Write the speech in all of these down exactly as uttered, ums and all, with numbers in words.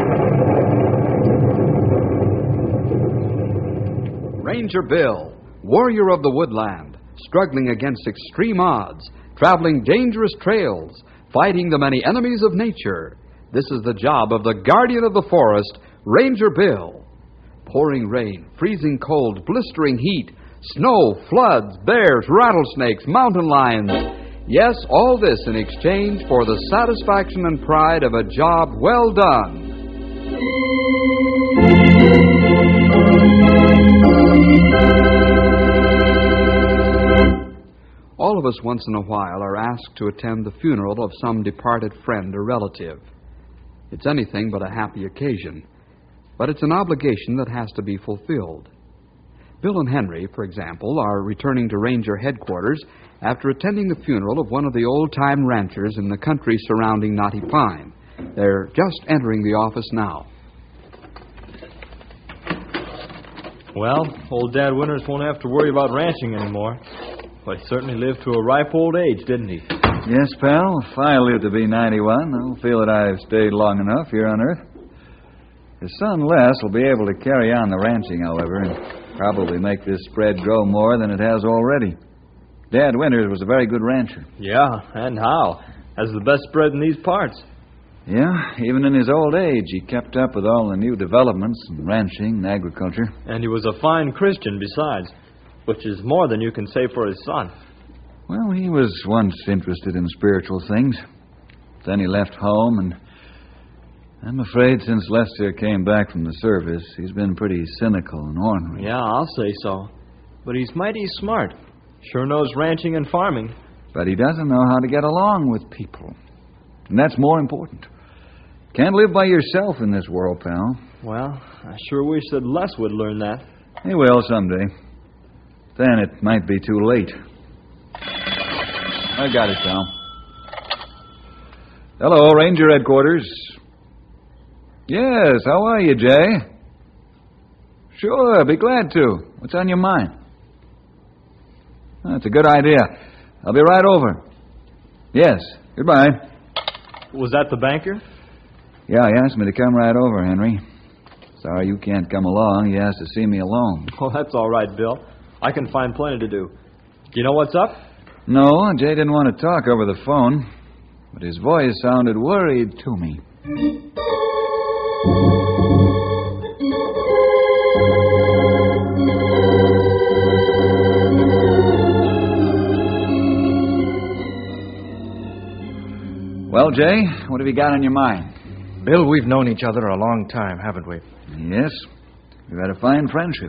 Ranger Bill, warrior of the woodland, struggling against extreme odds, traveling dangerous trails, fighting the many enemies of nature. This is the job of the guardian of the forest, Ranger Bill. Pouring rain, freezing cold, blistering heat, snow, floods, bears, rattlesnakes, mountain lions. Yes, all this in exchange for the satisfaction and pride of a job well done. All of us once in a while are asked to attend the funeral of some departed friend or relative. It's anything but a happy occasion, but it's an obligation that has to be fulfilled. Bill and Henry, for example, are returning to Ranger headquarters after attending the funeral of one of the old-time ranchers in the country surrounding Knotty Pine. They're just entering the office now. Well, old Dad Winters won't have to worry about ranching anymore. But he certainly lived to a ripe old age, didn't he? Yes, pal. If I live to be ninety-one, I'll feel that I've stayed long enough here on Earth. His son Les will be able to carry on the ranching, however, and probably make this spread grow more than it has already. Dad Winters was a very good rancher. Yeah, and how? Has the best spread in these parts. Yeah, even in his old age, he kept up with all the new developments in ranching and agriculture. And he was a fine Christian besides, which is more than you can say for his son. Well, he was once interested in spiritual things. Then he left home, and I'm afraid since Lester came back from the service, he's been pretty cynical and ornery. Yeah, I'll say so. But he's mighty smart. Sure knows ranching and farming. But he doesn't know how to get along with people. And that's more important. Can't live by yourself in this world, pal. Well, I sure wish that Les would learn that. He will someday. Then it might be too late. I got it, pal. Hello, Ranger headquarters. Yes, how are you, Jay? Sure, be glad to. What's on your mind? That's a good idea. I'll be right over. Yes, goodbye. Was that the banker? Yeah, he asked me to come right over, Henry. Sorry you can't come along. He asked to see me alone. Oh, that's all right, Bill. I can find plenty to do. Do you know what's up? No, Jay didn't want to talk over the phone, but his voice sounded worried to me. Well, Jay, what have you got on your mind? Bill, we've known each other a long time, haven't we? Yes. We've had a fine friendship.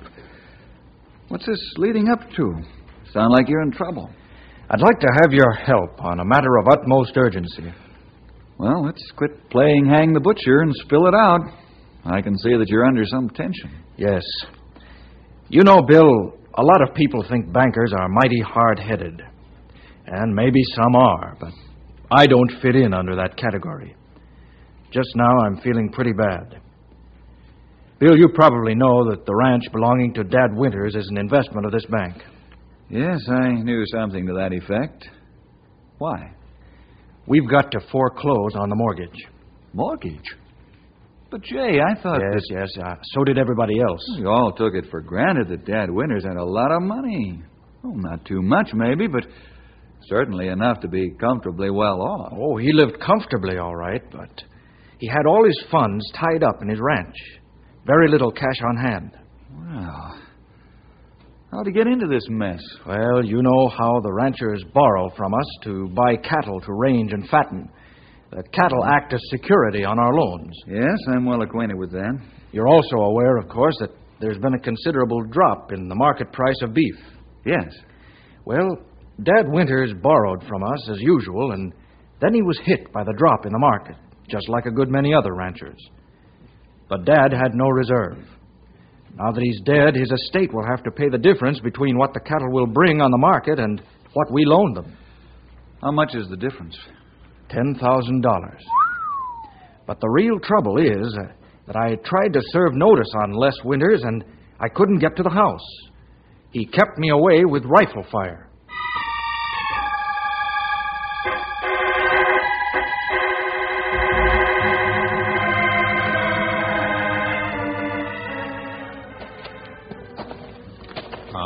What's this leading up to? Sound like you're in trouble. I'd like to have your help on a matter of utmost urgency. Well, let's quit playing hang the butcher and spill it out. I can see that you're under some tension. Yes. You know, Bill, a lot of people think bankers are mighty hard-headed. And maybe some are, but I don't fit in under that category. Just now, I'm feeling pretty bad. Bill, you probably know that the ranch belonging to Dad Winters is an investment of this bank. Yes, I knew something to that effect. Why? We've got to foreclose on the mortgage. Mortgage? But, Jay, I thought... Yes, that... yes, uh, so did everybody else. We all took it for granted that Dad Winters had a lot of money. Oh, not too much, maybe, but certainly enough to be comfortably well off. Oh, he lived comfortably, all right, but he had all his funds tied up in his ranch. Very little cash on hand. Well, how'd he get into this mess? Well, you know how the ranchers borrow from us to buy cattle to range and fatten. The cattle act as security on our loans. Yes, I'm well acquainted with that. You're also aware, of course, that there's been a considerable drop in the market price of beef. Yes. Well, Dad Winters borrowed from us as usual, and then he was hit by the drop in the market, just like a good many other ranchers. But Dad had no reserve. Now that he's dead, his estate will have to pay the difference between what the cattle will bring on the market and what we loaned them. How much is the difference? Ten thousand dollars. But the real trouble is uh, that I tried to serve notice on Les Winters, and I couldn't get to the house. He kept me away with rifle fire.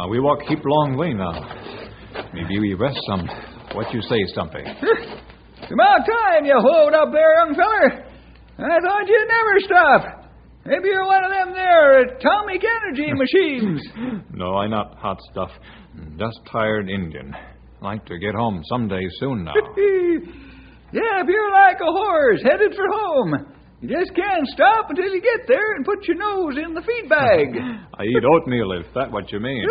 Uh, we walk heap long way now. Maybe we rest some. What you say, Stumpy? It's about time you hold up there, young feller. I thought you'd never stop. Maybe you're one of them there atomic energy machines. No, I not hot stuff. Just tired Indian. Like to get home someday soon now. Yeah, if you're like a horse headed for home, you just can't stop until you get there and put your nose in the feed bag. I eat oatmeal, if that's what you mean.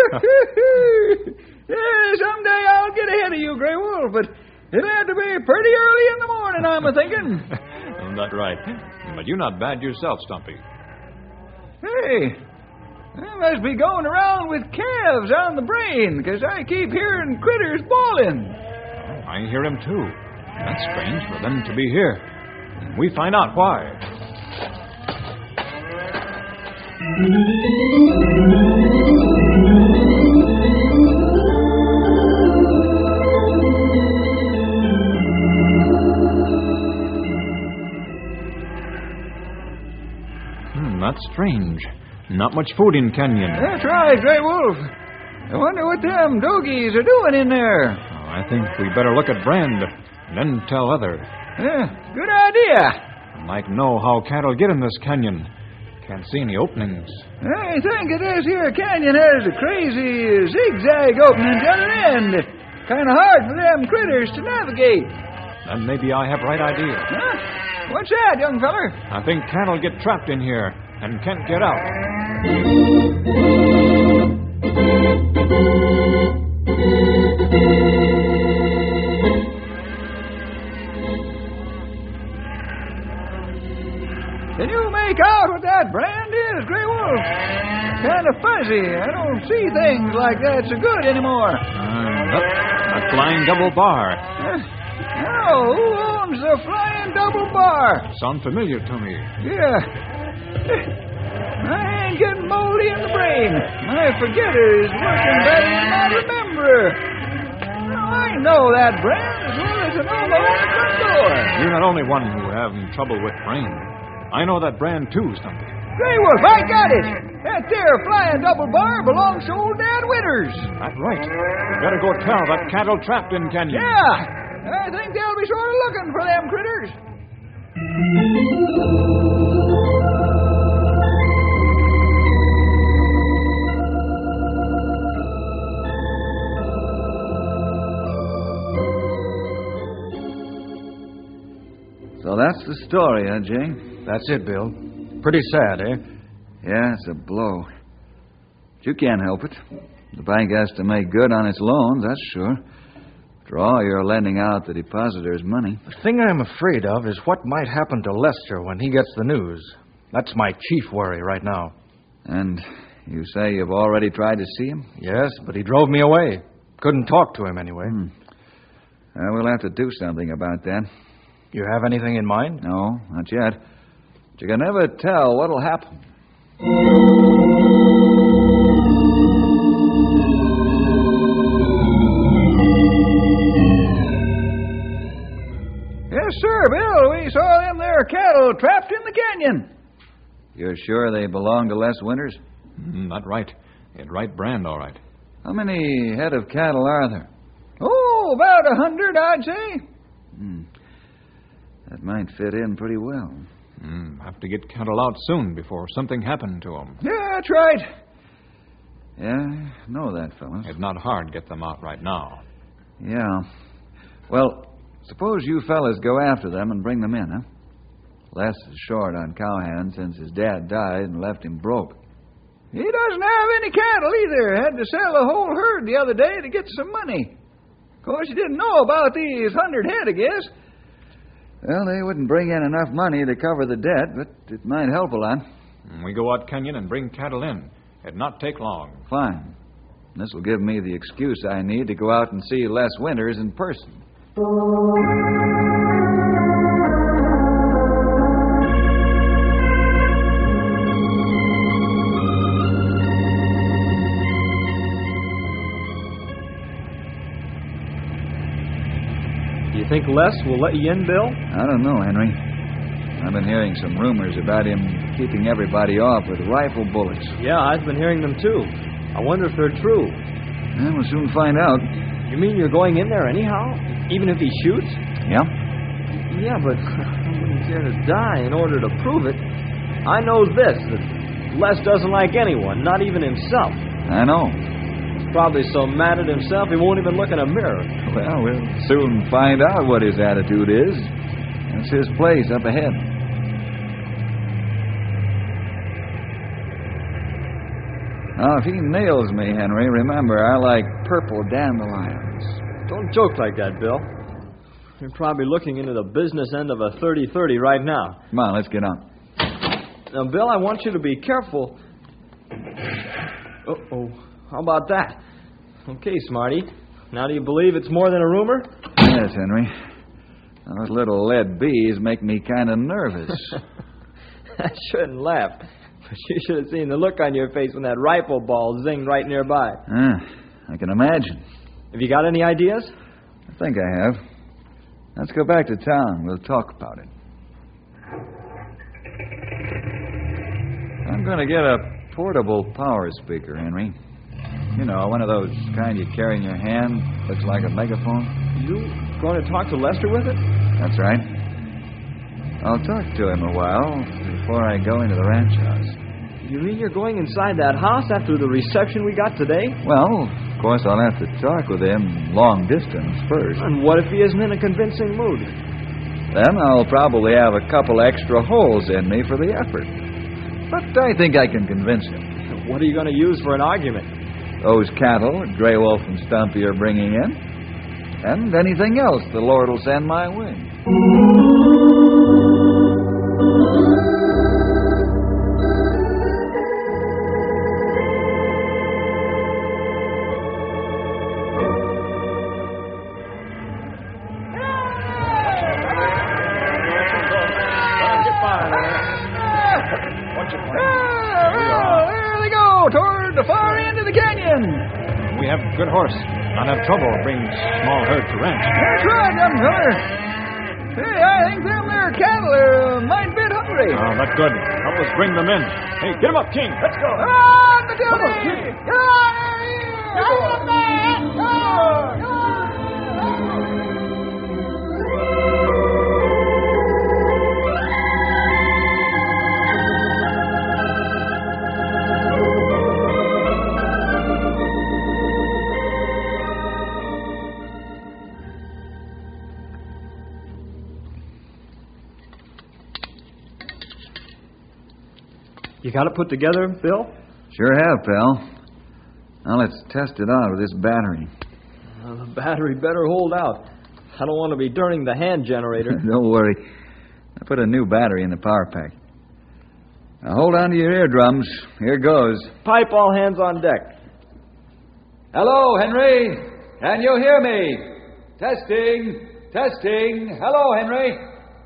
Yeah, someday I'll get ahead of you, Grey Wolf, but it'll have to be pretty early in the morning, I'm a-thinking. That's right. But you're not bad yourself, Stumpy. Hey, I must be going around with calves on the brain, because I keep hearing critters bawling. I hear him, too. That's strange for them to be here. We find out why. Hmm, that's strange. Not much food in Canyon. That's right, Grey Wolf. I wonder what them dogies are doing in there. Oh, I think we better look at Brand and then tell other. Yeah, good idea. Might know how cattle get in this canyon. Can't see any openings. I think this here canyon has a crazy zigzag opening to the end. Kind of hard for them critters to navigate. Then maybe I have right idea. Huh? What's that, young feller? I think cattle get trapped in here and can't get out. Can you make out what that brand is, Grey Wolf? Kind of fuzzy. I don't see things like that so good anymore. Uh, that, that flying double bar. Uh, now, who owns the flying double bar? Sound familiar to me. Yeah. I ain't getting moldy in the brain. My forgetter is working better than my rememberer. Now, I know that brand as well as I know my own front door. You're not only one who having trouble with brain. I know that brand too, Stumpy. Grey Wolf, I got it. That there flying double bar belongs to old Dad Winters. That's right. We better go tell that cattle trapped in Canyon. Yeah. I think they'll be sort of looking for them critters. So that's the story, huh, Jane? That's it, Bill. Pretty sad, eh? Yeah, it's a blow. But you can't help it. The bank has to make good on its loans, that's sure. After all, you're lending out the depositors money. The thing I'm afraid of is what might happen to Lester when he gets the news. That's my chief worry right now. And you say you've already tried to see him? Yes, but he drove me away. Couldn't talk to him anyway. Hmm. Uh, we'll have to do something about that. You have anything in mind? No, not yet. But you can never tell what'll happen. Yes, sir, Bill. We saw them there cattle trapped in the canyon. You're sure they belong to Les Winters? Mm, that's right. It right brand, all right. How many head of cattle are there? Oh, about a hundred, I'd say. Hmm. That might fit in pretty well. Mm, have to get cattle out soon before something happened to them. Yeah, that's right. Yeah, I know that, fellas. It's not hard to get them out right now. Yeah. Well, suppose you fellas go after them and bring them in, huh? Les is short on cowhands since his dad died and left him broke. He doesn't have any cattle either. Had to sell a whole herd the other day to get some money. Of course, he didn't know about these hundred head, I guess. Well, they wouldn't bring in enough money to cover the debt, but it might help a lot. We go out canyon and bring cattle in. It'd not take long. Fine. This will give me the excuse I need to go out and see Les Winters in person. Do you think Les will let you in, Bill? I don't know, Henry. I've been hearing some rumors about him keeping everybody off with rifle bullets. Yeah, I've been hearing them too. I wonder if they're true. Yeah, we'll soon find out. You mean you're going in there anyhow? Even if he shoots? Yeah? Yeah, but I wouldn't care to die in order to prove it. I know this, that Les doesn't like anyone, not even himself. I know. He's probably so mad at himself he won't even look in a mirror. Well, we'll soon find out what his attitude is. That's his place up ahead. Now, if he nails me, Henry, remember, I like purple dandelions. Don't joke like that, Bill. You're probably looking into the business end of a thirty thirty right now. Come on, let's get on. Now, Bill, I want you to be careful. Uh-oh. How about that? Okay, Smarty. Now do you believe it's more than a rumor? Yes, Henry. Those little lead bees make me kind of nervous. I shouldn't laugh. But you should have seen the look on your face when that rifle ball zinged right nearby. Ah, I can imagine. Have you got any ideas? I think I have. Let's go back to town. We'll talk about it. I'm going to get a portable power speaker, Henry. You know, one of those kind you carry in your hand. Looks like a megaphone. You going to talk to Lester with it? That's right. I'll talk to him a while before I go into the ranch house. You mean you're going inside that house after the reception we got today? Well, of course, I'll have to talk with him long distance first. And what if he isn't in a convincing mood? Then I'll probably have a couple extra holes in me for the effort. But I think I can convince him. What are you going to use for an argument? Those cattle Grey Wolf and Stumpy are bringing in. And anything else the Lord will send my way. Good horse. Not have trouble bringing small herd to ranch. That's right, young feller. Hey, I think them there cattle are a mite bit hungry. Oh, that's good. Help us bring them in. Hey, get them up, King. Let's go. On, Matilda! Get on here! Get on there! Go! Go! You got it put together, Bill? Sure have, pal. Now let's test it out with this battery. Uh, the battery better hold out. I don't want to be turning the hand generator. Don't worry. I put a new battery in the power pack. Now hold on to your eardrums. Here goes. Pipe all hands on deck. Hello, Henry. Can you hear me? Testing. Testing. Hello, Henry.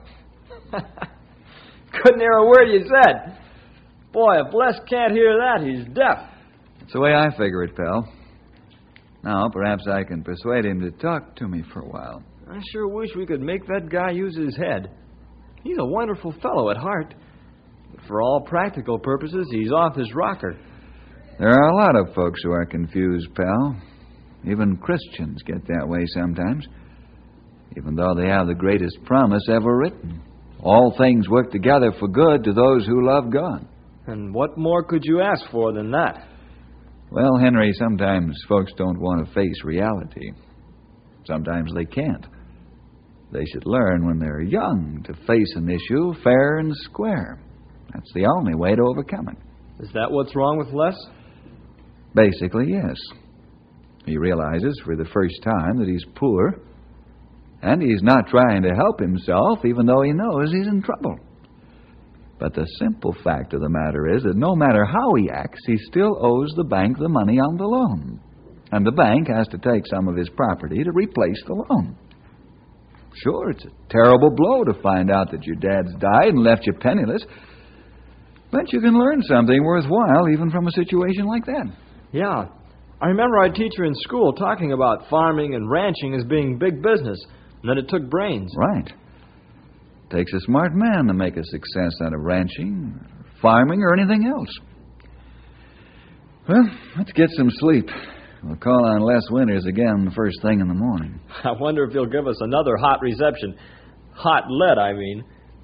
Couldn't hear a word you said. Boy, if Les can't hear that, he's deaf. That's the way I figure it, pal. Now, perhaps I can persuade him to talk to me for a while. I sure wish we could make that guy use his head. He's a wonderful fellow at heart. But for all practical purposes, he's off his rocker. There are a lot of folks who are confused, pal. Even Christians get that way sometimes. Even though they have the greatest promise ever written. All things work together for good to those who love God. And what more could you ask for than that? Well, Henry, sometimes folks don't want to face reality. Sometimes they can't. They should learn when they're young to face an issue fair and square. That's the only way to overcome it. Is that what's wrong with Les? Basically, yes. He realizes for the first time that he's poor, and he's not trying to help himself even though he knows he's in trouble. But the simple fact of the matter is that no matter how he acts, he still owes the bank the money on the loan. And the bank has to take some of his property to replace the loan. Sure, it's a terrible blow to find out that your dad's died and left you penniless. But you can learn something worthwhile even from a situation like that. Yeah. I remember our teacher in school talking about farming and ranching as being big business, and that it took brains. Right. Takes a smart man to make a success out of ranching, farming, or anything else. Well, let's get some sleep. We'll call on Les Winters again the first thing in the morning. I wonder if he'll give us another hot reception. Hot lead, I mean.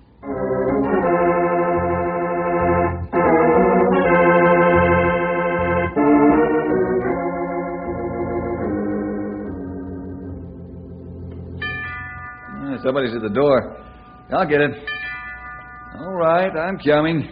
Uh, somebody's at the door. I'll get it. All right, I'm coming.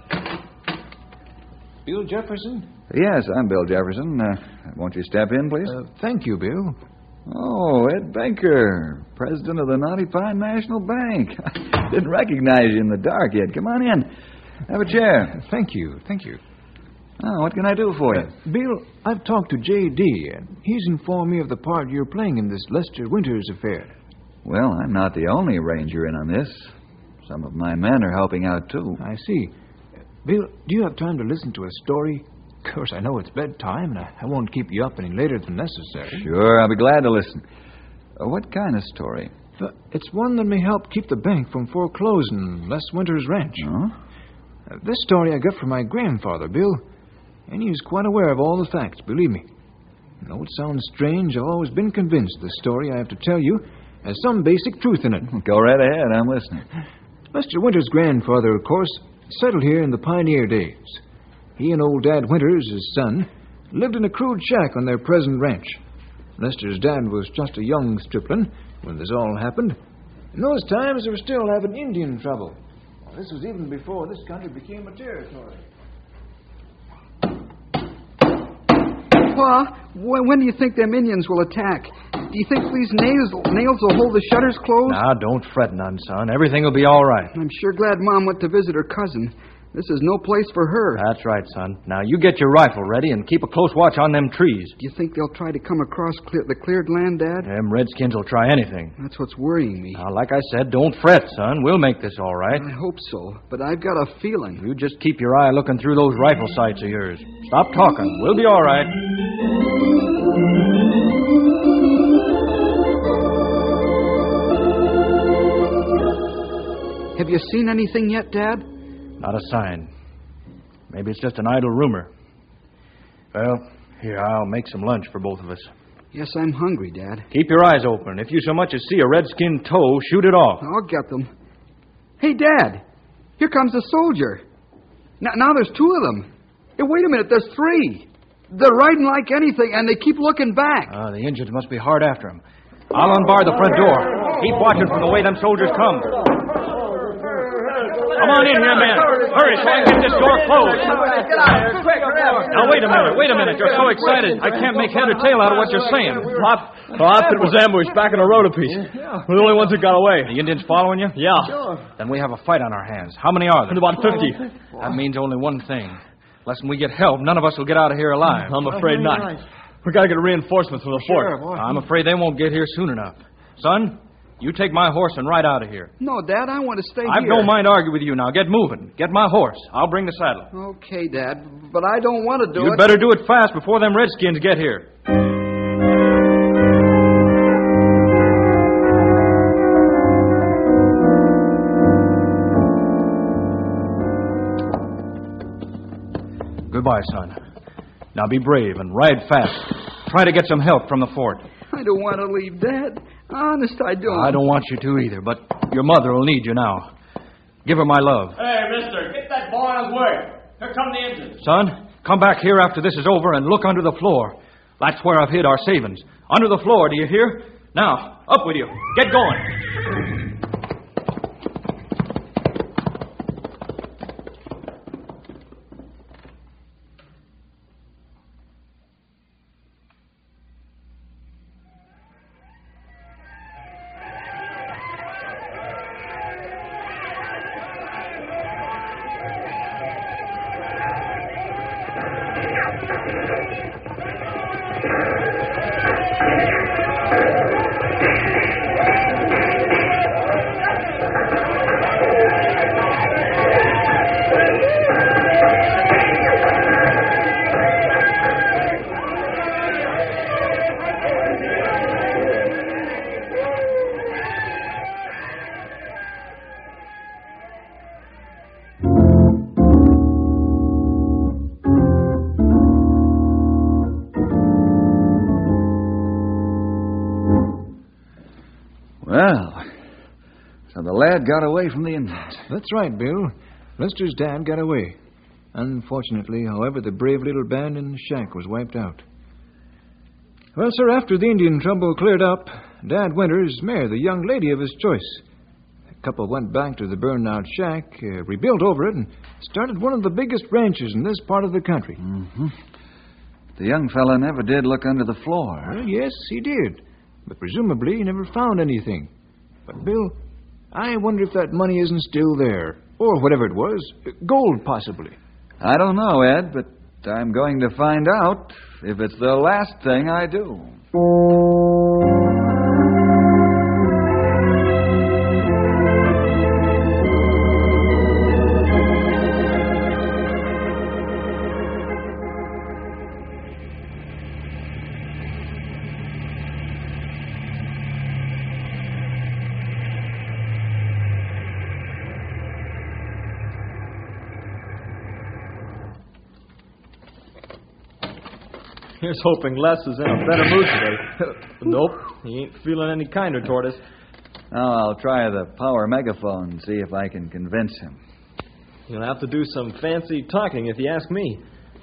Bill Jefferson? Yes, I'm Bill Jefferson. Uh, won't you step in, please? Uh, thank you, Bill. Oh, Ed Banker, president of the Naughty Pine National Bank. I didn't recognize you in the dark yet. Come on in. Have a chair. Thank you, thank you. Oh, what can I do for you? Uh, Bill, I've talked to J D, and he's informed me of the part you're playing in this Lester Winters affair. Well, I'm not the only ranger in on this. Some of my men are helping out, too. I see. Uh, Bill, do you have time to listen to a story? Of course, I know it's bedtime, and I, I won't keep you up any later than necessary. Sure, I'll be glad to listen. Uh, what kind of story? But it's one that may help keep the bank from foreclosing Les Winters' ranch. Huh? Uh, this story I got from my grandfather, Bill, and he's quite aware of all the facts, believe me. Though it sounds strange, I've always been convinced the story I have to tell you has some basic truth in it. Go right ahead, I'm listening. Lester Winters' grandfather, of course, settled here in the pioneer days. He and old Dad Winters, his son, lived in a crude shack on their present ranch. Lester's dad was just a young stripling when this all happened. In those times, they were still having Indian trouble. Well, this was even before this country became a territory. Pa, when, when do you think them Indians will attack? Do you think these nails, nails will hold the shutters closed? Now, don't fret none, son. Everything will be all right. I'm sure glad Mom went to visit her cousin. This is no place for her. That's right, son. Now, you get your rifle ready and keep a close watch on them trees. Do you think they'll try to come across clear, the cleared land, Dad? Them redskins will try anything. That's what's worrying me. Now, like I said, don't fret, son. We'll make this all right. I hope so, but I've got a feeling. You just keep your eye looking through those rifle sights of yours. Stop talking. We'll be all right. Have you seen anything yet, Dad? Not a sign. Maybe it's just an idle rumor. Well, here, I'll make some lunch for both of us. Yes, I'm hungry, Dad. Keep your eyes open. If you so much as see a redskin toe, shoot it off. I'll get them. Hey, Dad, here comes the soldier. Now, now there's two of them. Hey, wait a minute, there's three. They're riding like anything, and they keep looking back. Ah, the Indians must be hard after him. I'll unbar the front door. Keep watching for the way them soldiers come. Come on in here, men. Hurry, so I can get this door closed. Get out of here, quick, hurry up. Now, wait a minute, wait a minute. You're so excited. I can't make head or tail out of what you're saying. Pop, the outfit was ambushed back in a road apiece. We're the only ones that got away. The Indians following you? Yeah. Then we have a fight on our hands. How many are there? About fifty. That means only one thing. Unless we get help, none of us will get out of here alive. I'm afraid not. We got to get reinforcements from the fort. I'm afraid they won't get here soon enough. Son, you take my horse and ride out of here. No, Dad, I want to stay I here. don't mind arguing with you now. Get moving. Get my horse. I'll bring the saddle. Okay, Dad, but I don't want to do You'd it. better do it fast before them redskins get here. Goodbye, son. Now be brave and ride fast. Try to get some help from the fort. I don't want to leave, Dad. Honest, I don't. I don't want you to either, but your mother will need you now. Give her my love. Hey, mister, get that boy on his way. Here come the Indians. Son, come back here after this is over and look under the floor. That's where I've hid our savings. Under the floor, do you hear? Now, up with you. Get going. the lad got away from the Indians. That's right, Bill. Lester's dad got away. Unfortunately, however, the brave little band in the shack was wiped out. Well, sir, after the Indian trouble cleared up, Dad Winters married the young lady of his choice. The couple went back to the burned-out shack, uh, rebuilt over it, and started one of the biggest ranches in this part of the country. Mm-hmm. The young fella never did look under the floor. Well, yes, he did. But presumably he never found anything. But, Bill, I wonder if that money isn't still there. Or whatever it was. Gold, possibly. I don't know, Ed, but I'm going to find out if it's the last thing I do. Here's hoping Les is in a better mood today. Nope, he ain't feeling any kinder toward us. Now I'll try the power megaphone and see if I can convince him. You'll have to do some fancy talking if you ask me.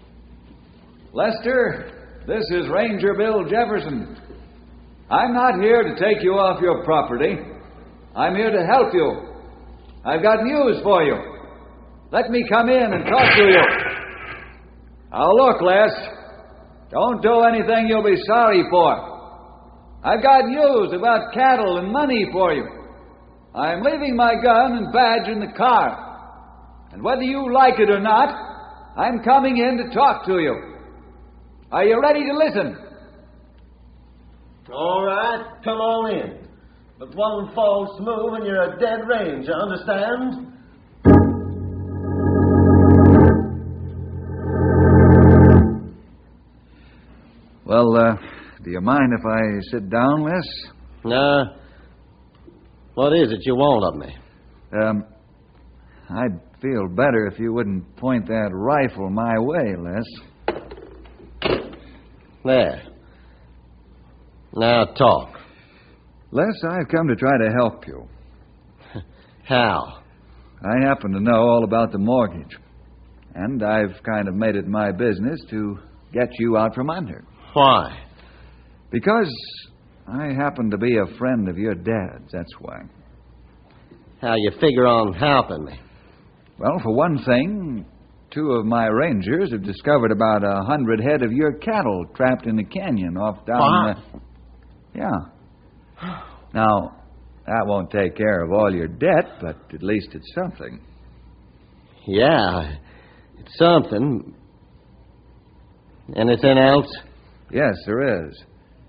Lester, this is Ranger Bill Jefferson. I'm not here to take you off your property. I'm here to help you. I've got news for you. Let me come in and talk to you. Now look, Les. Don't do anything you'll be sorry for. I've got news about cattle and money for you. I'm leaving my gun and badge in the car. And whether you like it or not, I'm coming in to talk to you. Are you ready to listen? All right, come on in. But one false move and you're a dead range, you understand? Well, uh, do you mind if I sit down, Les? No. What is it you want of me? Um, I'd feel better if you wouldn't point that rifle my way, Les. There. Now talk. Les, I've come to try to help you. How? I happen to know all about the mortgage. And I've kind of made it my business to get you out from under. Why? Because I happen to be a friend of your dad's, that's why. How you figure on helping me? Well, for one thing, two of my rangers have discovered about a hundred head of your cattle trapped in the canyon off down What? the... Yeah. Now, that won't take care of all your debt, but at least it's something. Yeah, it's something. Anything else? Yes, there is.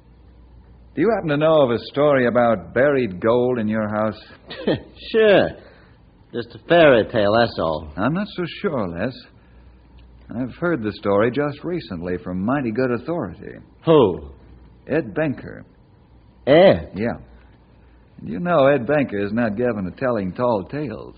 Do you happen to know of a story about buried gold in your house? Sure. Just a fairy tale, that's all. I'm not so sure, Les. I've heard the story just recently from mighty good authority. Who? Ed Benker. Ed? Yeah. You know Ed Benker is not given to telling tall tales.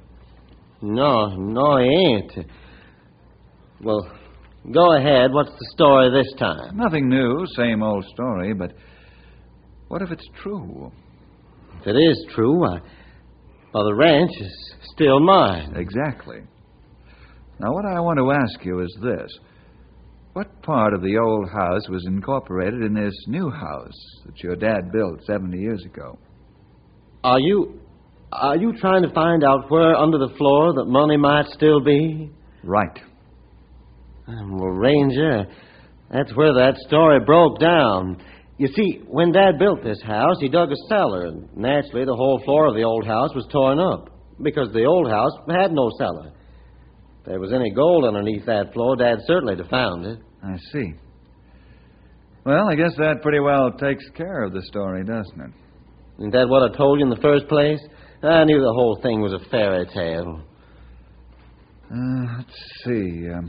No, no, he ain't. Well, go ahead. What's the story this time? Nothing new, same old story, but what if it's true? If it is true, I, well, the ranch is still mine. Exactly. Now, what I want to ask you is this. What part of the old house was incorporated in this new house that your dad built seventy years ago? Are you... Are you trying to find out where under the floor that money might still be? Right. Well, Ranger, that's where that story broke down. You see, when Dad built this house, he dug a cellar, and naturally the whole floor of the old house was torn up, because the old house had no cellar. If there was any gold underneath that floor, Dad certainly would have found it. I see. Well, I guess that pretty well takes care of the story, doesn't it? Isn't that what I told you in the first place? I knew the whole thing was a fairy tale. Uh, let's see. Um,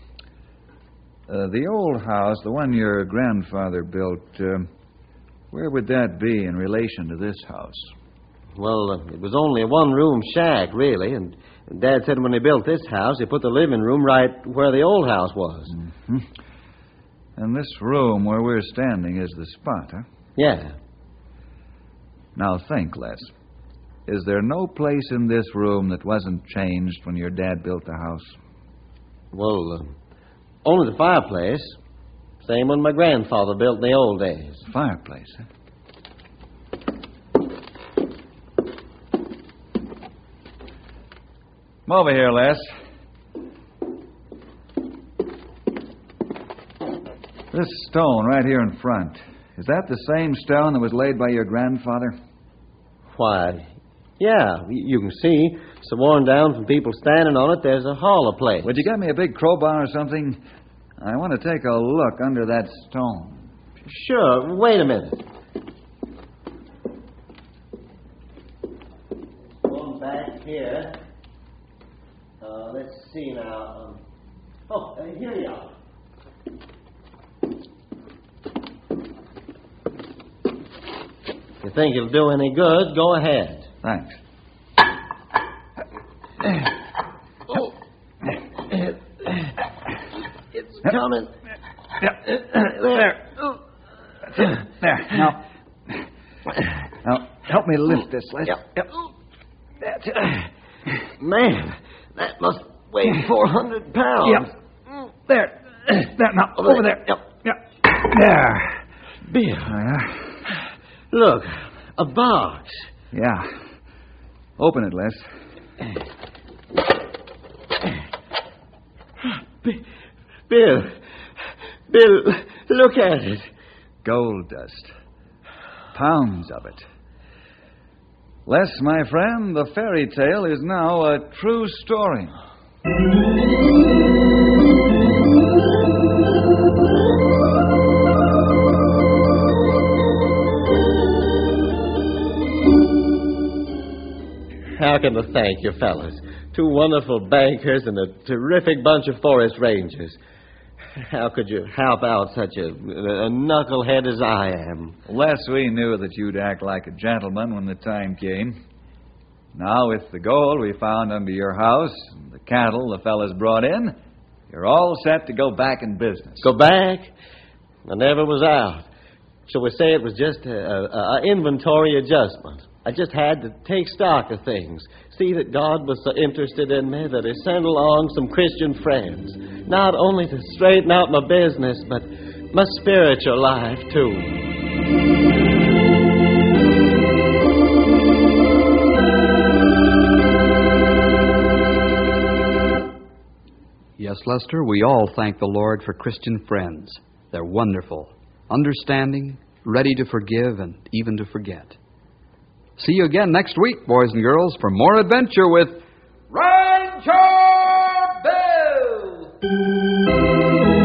uh, the old house, the one your grandfather built, uh, where would that be in relation to this house? Well, uh, it was only a one-room shack, really, and Dad said when he built this house, he put the living room right where the old house was. Mm-hmm. And this room where we're standing is the spot, huh? Yeah. Now think, Les. is there no place in this room that wasn't changed when your dad built the house? Well, uh, only the fireplace. Same one my grandfather built in the old days. Fireplace, huh? Come over here, Les. This stone right here in front, is that the same stone that was laid by your grandfather? Why, yeah, y- you can see. So worn down from people standing on it, there's a hollow place. Would you get me a big crowbar or something? I want to take a look under that stone. Sure, wait a minute. Going back here. Uh, let's see now. Um, oh, uh, here you are. If you think it'll do any good, go ahead. Thanks. Oh. It's coming. There. There. Now, now, help me lift this, Les. Yep. Yep. That's it. Man, that must weigh four hundred pounds. Yep. There. There. Now, Over over there. there. Yep. Yep. There. Bill, Yeah. look, a box. Yeah. Open it, Les. B- Bill, Bill, look at it. Gold dust. Pounds of it. Les, my friend, the fairy tale is now a true story. How can I thank you, fellas? Two wonderful bankers and a terrific bunch of forest rangers. How could you help out such a, a knucklehead as I am? Les, we knew that you'd act like a gentleman when the time came. Now, with the gold we found under your house and the cattle the fellas brought in, you're all set to go back in business. Go back? I never was out. Shall we say it was just a, a, a inventory adjustment? I just had to take stock of things, see that God was so interested in me that He sent along some Christian friends, not only to straighten out my business, but my spiritual life, too. Yes, Lester, we all thank the Lord for Christian friends. They're wonderful, understanding, ready to forgive, and even to forget. See you again next week, boys and girls, for more adventure with Ranger Bill!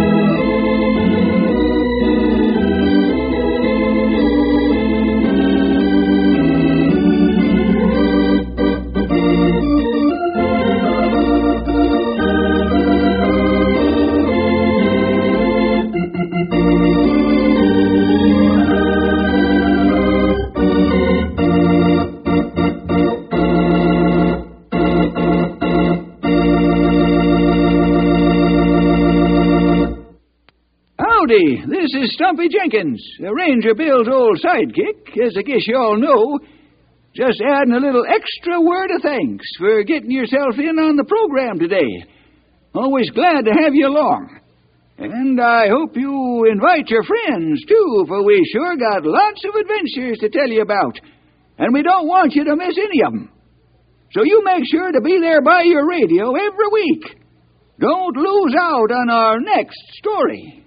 Howdy, this is Stumpy Jenkins, Ranger Bill's old sidekick, as I guess you all know. Just adding a little extra word of thanks for getting yourself in on the program today. Always glad to have you along. And I hope you invite your friends, too, for we sure got lots of adventures to tell you about. And we don't want you to miss any of them. So you make sure to be there by your radio every week. Don't lose out on our next story.